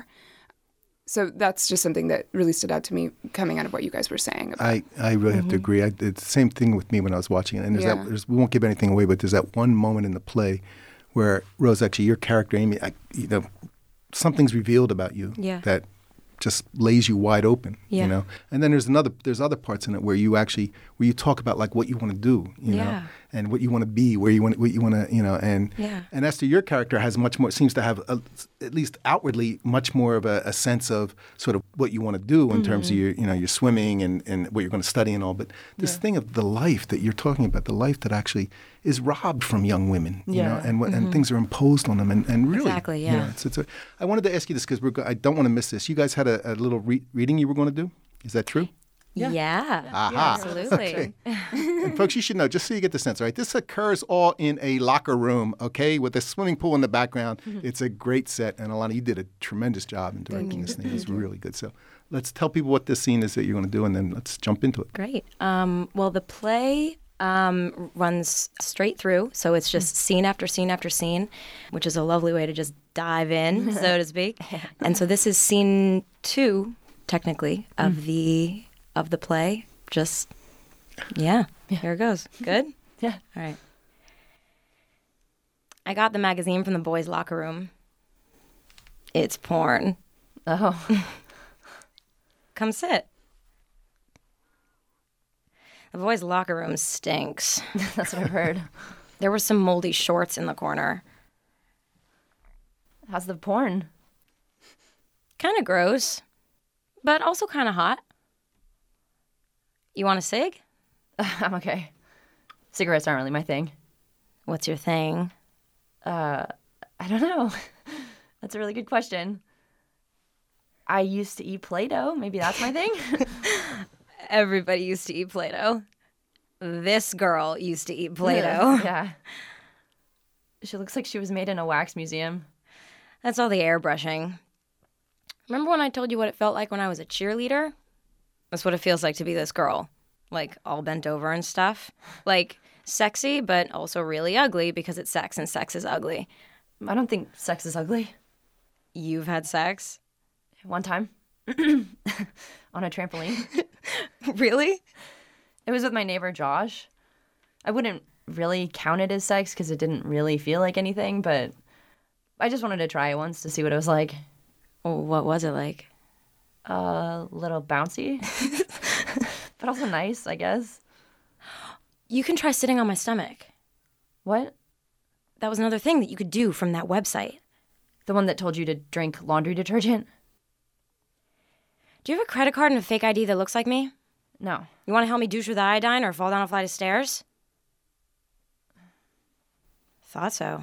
E: So that's just something that really stood out to me coming out of what you guys were saying. About.
A: I, I really mm-hmm. have to agree. I, it's the same thing with me when I was watching it. And there's
E: yeah.
A: that, there's, we won't give anything away, but there's that one moment in the play where, Rose, actually, your character, Amy, I, you know, something's revealed about you
F: yeah.
A: that just lays you wide open,
F: yeah.
A: you know. And then there's another, there's other parts in it where you actually, where you talk about like what you want to do, you
F: yeah.
A: know, and what you want to be, where you want, what you want to, you know, and
F: yeah.
A: and Esther, your character has much more, seems to have a, at least outwardly much more of a, a sense of sort of what you want to do in mm-hmm. terms of your, you know, your swimming and and what you're going to study and all. But this yeah. thing of the life that you're talking about, the life that actually is robbed from young women, you
D: yeah.
A: know, and
F: mm-hmm.
A: and things are imposed on them, and, and really,
F: exactly, yeah.
A: You know, it's, it's a, I wanted to ask you this because we're, go- I don't want to miss this. You guys had a, a little re- reading you were going to do. Is that true?
F: Yeah. yeah.
A: Aha.
F: Yeah, absolutely.
A: Okay. And folks, you should know, just so you get the sense, all right, this occurs all in a locker room, okay, with a swimming pool in the background. Mm-hmm. It's a great set, and Alana, you did a tremendous job in directing this thing. It was really good. So let's tell people what this scene is that you're going to do, and then let's jump into it.
F: Great. Um, well, the play um, runs straight through, so it's just scene after scene after scene, which is a lovely way to just dive in, so to speak. And so this is scene two, technically, of mm. the... of the play. Just, yeah, yeah, here it goes. Good?
D: Yeah.
F: All right. I got the magazine from the boys' locker room. It's porn.
D: Oh.
F: Come sit. The boys' locker room stinks.
D: That's what I've heard.
F: There were some moldy shorts in the corner.
D: How's the porn?
F: Kind of gross, but also kind of hot. You want a cig?
D: Uh, I'm okay. Cigarettes aren't really my thing.
F: What's your thing?
D: Uh, I don't know. That's a really good question. I used to eat Play-Doh. Maybe that's my thing.
F: Everybody used to eat Play-Doh. This girl used to eat Play-Doh.
D: Yeah. She looks like she was made in a wax museum.
F: That's all the airbrushing. Remember when I told you what it felt like when I was a cheerleader? That's what it feels like to be this girl. Like, all bent over and stuff. Like, sexy, but also really ugly because it's sex, and sex is ugly.
D: I don't think sex is ugly.
F: You've had sex?
D: One time. On a trampoline.
F: Really?
D: It was with my neighbor, Josh. I wouldn't really count it as sex because it didn't really feel like anything, but I just wanted to try it once to see what it was like.
F: Oh, what was it like?
D: A uh, little bouncy, but also nice, I guess.
F: You can try sitting on my stomach.
D: What?
F: That was another thing that you could do from that website.
D: The one that told you to drink laundry detergent?
F: Do you have a credit card and a fake I D that looks like me?
D: No.
F: You want to help me douche with iodine or fall down a flight of stairs? Thought so.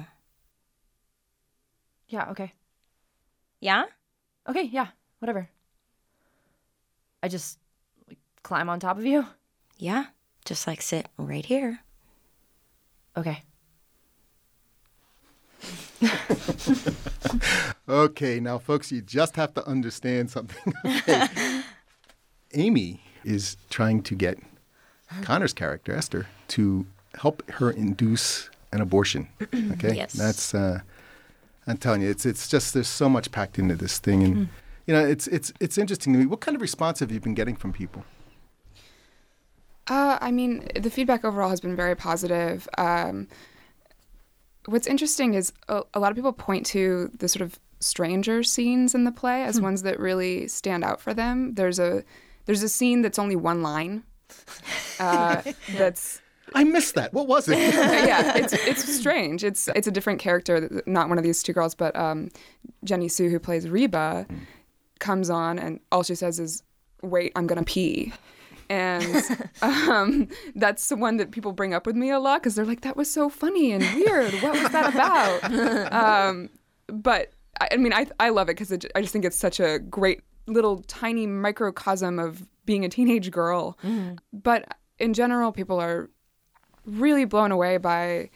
D: Yeah, okay.
F: Yeah?
D: Okay, yeah, whatever. I just like, climb on top of you?
F: Yeah, just like sit right here.
D: Okay.
A: Okay, now, folks, you just have to understand something. Okay. Amy is trying to get Connor's character, Esther, to help her induce an abortion. Okay?
F: Yes.
A: That's, uh, I'm telling you, it's it's just, there's so much packed into this thing. And, mm. you know, it's it's it's interesting to me. What kind of response have you been getting from people?
E: Uh, I mean, the feedback overall has been very positive. Um, what's interesting is a, a lot of people point to the sort of stranger scenes in the play as ones that really stand out for them. There's a there's a scene that's only one line. Uh, that's
A: I missed that. What was it?
E: yeah, it's it's strange. It's it's a different character, not one of these two girls, but um, Jenny Sue, who plays Reba, comes on and all she says is, "Wait, I'm gonna pee." And um, that's the one that people bring up with me a lot because they're like, that was so funny and weird. What was that about? um, but, I, I mean, I I love it because I just think it's such a great little tiny microcosm of being a teenage girl. Mm-hmm. But in general, people are really blown away by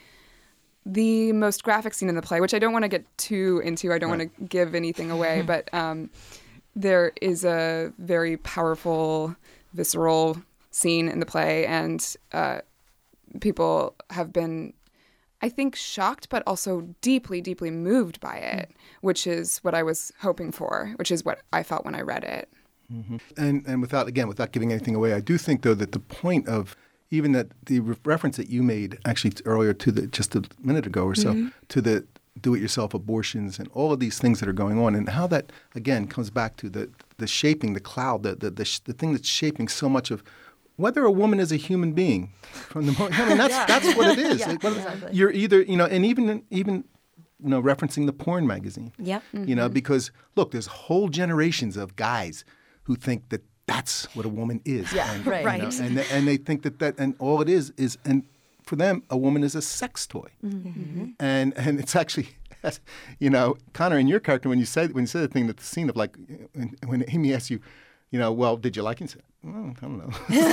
E: the most graphic scene in the play, which I don't want to get too into. I don't right. want to give anything away, but um, there is a very powerful visceral scene in the play, and uh, people have been, I think, shocked, but also deeply, deeply moved by it, which is what I was hoping for, which is what I felt when I read it.
A: Mm-hmm. And and without, again, without giving anything away, I do think, though, that the point of even that the re- reference that you made actually earlier to the, just a minute ago or so, mm-hmm. to the do-it-yourself abortions and all of these things that are going on, and how that, again, comes back to the the shaping, the cloud, the the the, sh- the thing that's shaping so much of whether a woman is a human being. From the moment, I mean, that's yeah. that's what it is.
D: yeah,
A: like, what,
D: exactly.
A: You're either, you know, and even even you know, referencing the porn magazine.
F: Yeah.
A: Mm-hmm. You know, because look, there's whole generations of guys who think that that's what a woman is.
D: Yeah,
A: and,
D: right.
A: You know,
F: right.
A: and they, and they think that that and all it is is and for them a woman is a sex toy.
F: Mm-hmm.
A: And and it's actually. You know, Connor, in your character, when you said when you said the thing, that the scene of like when, when Amy asks you, you know, well, did you like it? You said, well, I don't know.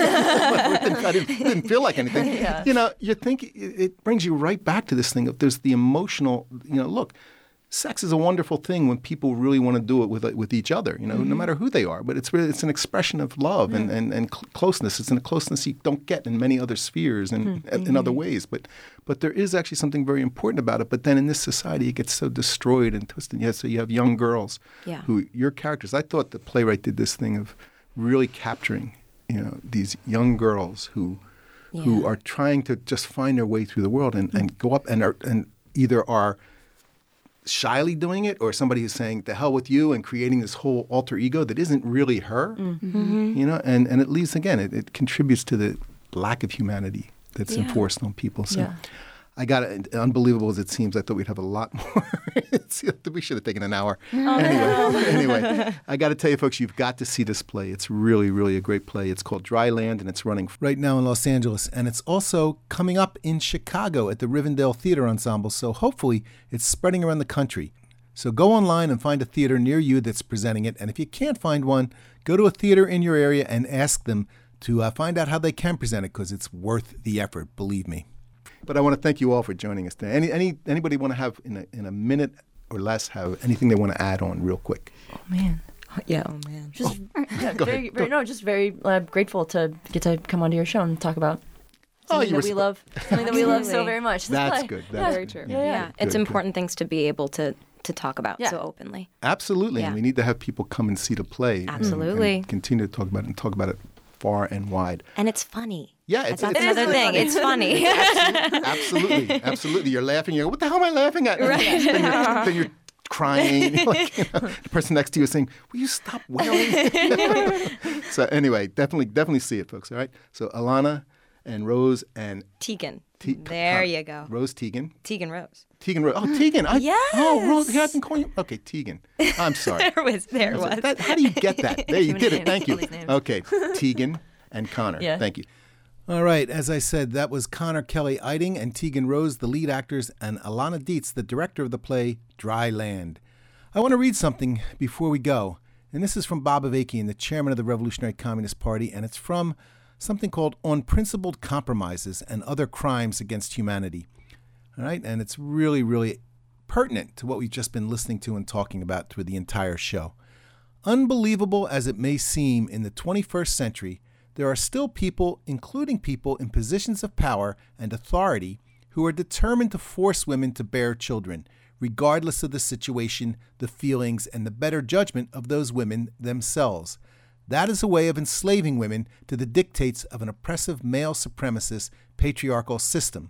A: I, didn't, I didn't, didn't feel like anything.
D: Yeah.
A: You know, you think it, it brings you right back to this thing of there's the emotional. You know, look, sex is a wonderful thing when people really want to do it with with each other. You know, mm-hmm. no matter who they are. But it's really, it's an expression of love mm-hmm. and and, and cl- closeness. It's a closeness you don't get in many other spheres and mm-hmm. in other ways. But but there is actually something very important about it. But then in this society, it gets so destroyed and twisted. Yeah, so you have young girls
F: yeah.
A: who your characters. I thought the playwright did this thing of really capturing, you know, these young girls who yeah. who are trying to just find their way through the world and, and go up and are and either are shyly doing it, or somebody who's saying "the hell with you" and creating this whole alter ego that isn't really her,
F: mm-hmm.
A: you know, and, and it leads again, it, it contributes to the lack of humanity that's
F: yeah.
A: enforced on people. So
D: yeah.
A: I got it, unbelievable as it seems. I thought we'd have a lot more. We should have taken an hour.
D: Oh,
A: anyway, anyway, I got to tell you, folks, you've got to see this play. It's really, really a great play. It's called Dry Land, and it's running right now in Los Angeles. And it's also coming up in Chicago at the Rivendell Theater Ensemble. So hopefully it's spreading around the country. So go online and find a theater near you that's presenting it. And if you can't find one, go to a theater in your area and ask them to uh, find out how they can present it, because it's worth the effort, believe me. But I want to thank you all for joining us today. Any, any anybody want to have in a, in a minute or less have anything they want to add on real quick?
D: Oh man,
F: yeah, oh man.
D: Just
A: oh.
D: yeah,
A: Go
D: very,
A: ahead.
D: very, no, just very uh, grateful to get to come onto your show and talk about something
A: oh,
D: that we love, something that we love so very much. This
A: That's
D: play.
A: good. That's
D: yeah.
E: Very true.
D: Yeah, yeah.
F: Yeah, it's
A: Good,
F: important things to be able to to talk about
D: Yeah.
F: so openly.
A: Absolutely.
F: Yeah.
A: And we need to have people come and see the play. and-
F: Absolutely.
A: And continue to talk about it and talk about it far and wide.
F: And it's funny.
A: Yeah, it's,
F: That's
A: it's
F: another
D: really
F: thing.
D: funny.
F: It's funny.
A: absolutely, absolutely. You're laughing. You go, what the hell am I laughing at?
F: Right.
A: Then, you're, then you're crying. Like, you know, the person next to you is saying, will you stop wailing? So anyway, definitely, definitely see it, folks. All right. So Alana and Rose and
F: Tegan.
A: Te-
F: There
A: uh,
F: you go.
A: Rose Tegan.
F: Tegan Rose.
A: Tegan Rose. Oh, Tegan. I,
F: Yes.
A: Oh, Rose. Yeah, I've been calling you. Okay, Tegan. I'm sorry.
F: There was. There
A: I was like,
F: was.
A: that- how do you get that? There, you
D: Too
A: did
D: many
A: it. Thank you.
D: names, all these names.
A: Okay, Tegan and Connor.
D: Yeah.
A: Thank you. All right. As I said, that was Connor Kelly Eiting and Tegan Rose, the lead actors, and Alana Dietz, the director of the play Dry Land. I want to read something before we go, and this is from Bob Avakian, the chairman of the Revolutionary Communist Party, and it's from something called On Principled Compromises and Other Crimes Against Humanity. All right, and it's really, really pertinent to what we've just been listening to and talking about through the entire show. Unbelievable as it may seem, in the twenty-first century, there are still people, including people in positions of power and authority, who are determined to force women to bear children, regardless of the situation, the feelings, and the better judgment of those women themselves. That is a way of enslaving women to the dictates of an oppressive male supremacist patriarchal system.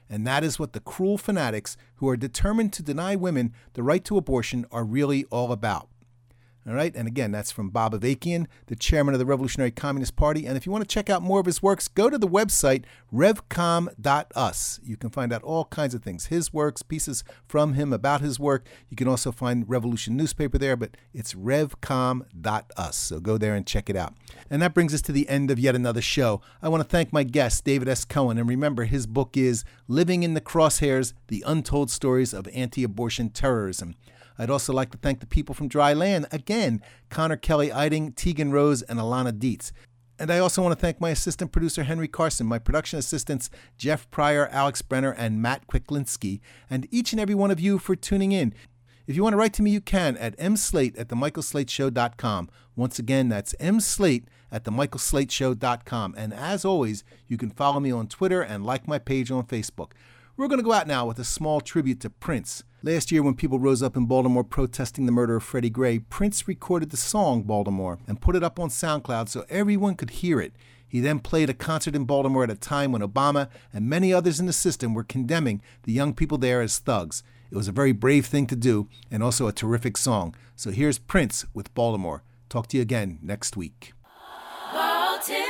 A: And that is what the cruel fanatics who are determined to deny women the right to abortion are really all about. All right, and again, that's from Bob Avakian, the chairman of the Revolutionary Communist Party. And if you want to check out more of his works, go to the website revcom dot u s. You can find out all kinds of things, his works, pieces from him about his work. You can also find Revolution newspaper there, but it's revcom dot u s. So go there and check it out. And that brings us to the end of yet another show. I want to thank my guest, David S. Cohen. And remember, his book is Living in the Crosshairs, The Untold Stories of Anti-Abortion Terrorism. I'd also like to thank the people from Dry Land, again, Connor Kelly Eiding, Tegan Rose, and Alana Dietz. And I also want to thank my assistant producer, Henry Carson, my production assistants, Jeff Pryor, Alex Brenner, and Matt Kwiklinski, and each and every one of you for tuning in. If you want to write to me, you can at mslate at the michael slate show dot com. Once again, that's mslate at the michael slate show dot com. And as always, you can follow me on Twitter and like my page on Facebook. We're going to go out now with a small tribute to Prince. Last year, when people rose up in Baltimore protesting the murder of Freddie Gray, Prince recorded the song Baltimore and put it up on SoundCloud so everyone could hear it. He then played a concert in Baltimore at a time when Obama and many others in the system were condemning the young people there as thugs. It was a very brave thing to do and also a terrific song. So here's Prince with Baltimore. Talk to you again next week.
C: Baltimore.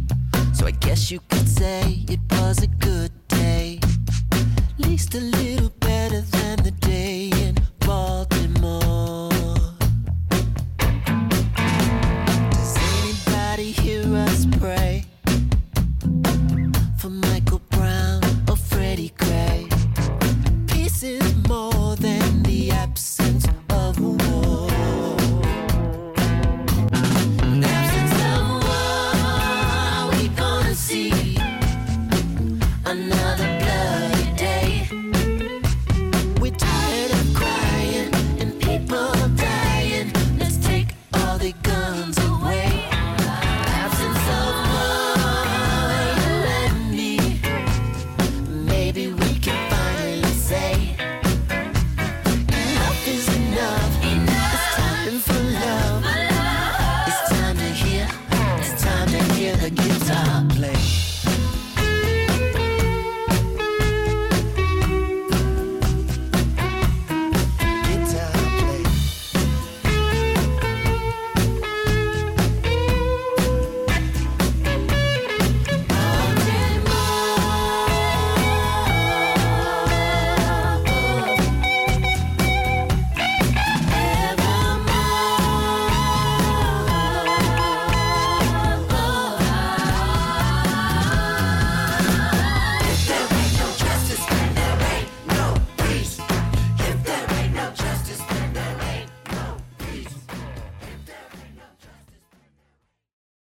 C: You could say it was a good day, at least a little